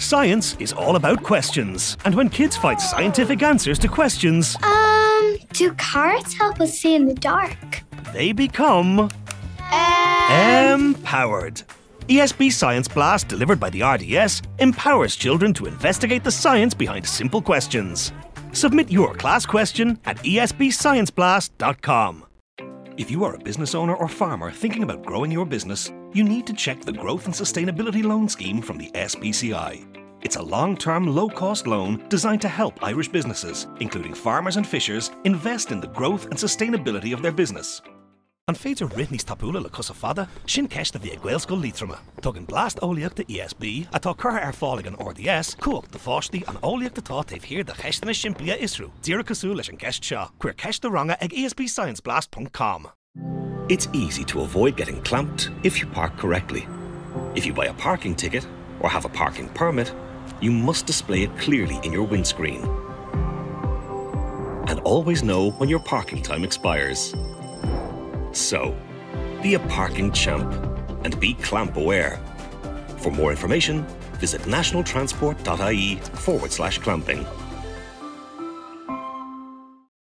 Science is all about questions. And when kids find scientific answers to questions, do carrots help us see in the dark? they become empowered. ESB Science Blast, delivered by the RDS, empowers children to investigate the science behind simple questions. Submit your class question at esbscienceblast.com. If you are a business owner or farmer thinking about growing your business, you need to check the Growth and Sustainability Loan Scheme from the SPCI. It's a long-term, low-cost loan designed to help Irish businesses, including farmers and fishers, invest in the growth and sustainability of their business. An féidir ritníos tapúla le cosa fada, sin ceist a bhí ag gaelscoil lítrama. Tugann blast óliacht de ESB atá curtha fálaigh an RDS, cuacht de fáistí an óliacht atá taobh hir de cheistena simplia isrú. Díreach cosúil leis an ceist seo, cuir ceist de ranga ag esbscienceblast.com. It's easy to avoid getting clamped if you park correctly. If you buy a parking ticket or have a parking permit, you must display it clearly in your windscreen. And always know when your parking time expires. So, be a parking champ and be clamp aware. For more information, visit nationaltransport.ie/clamping.